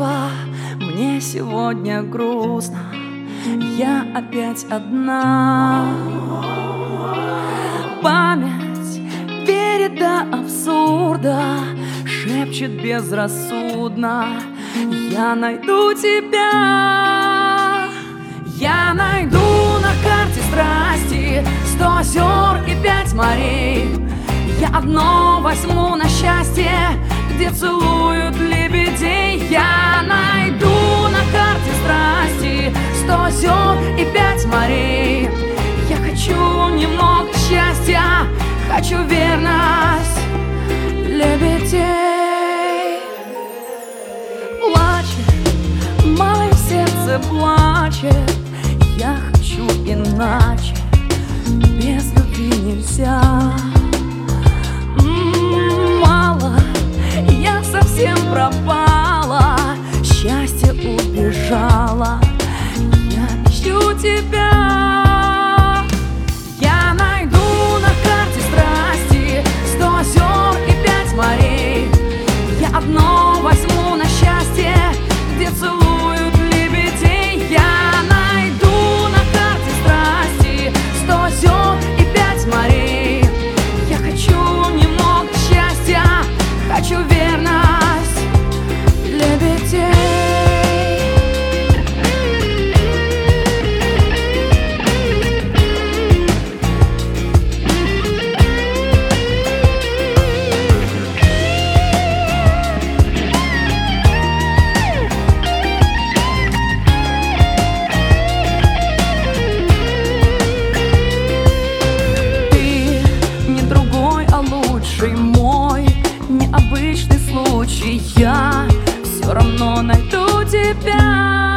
мало, мне сегодня грустно, я опять одна. Память верит до абсурда, шепчет безрассудно: я найду тебя. Я найду на карте страсти 100 озер и 5 морей. Я одно возьму на счастье, где целуют лебедей. Я найду на карте страсти 100 озер и 5 морей. Я хочу немного счастья, хочу верность лебедей. Плачет, мое сердце плачет, я хочу иначе, без любви нельзя. Мало, я совсем пропала, счастье убежало, я ищу тебя. Я найду на карте страсти 100 озер и 5 морей. Я одно возьму на счастье, где целуют лебедей. Я найду на карте страсти 100 озер и 5 морей. Я хочу немного счастья, хочу верность лебедей. Мой необычный случай, я все равно найду тебя.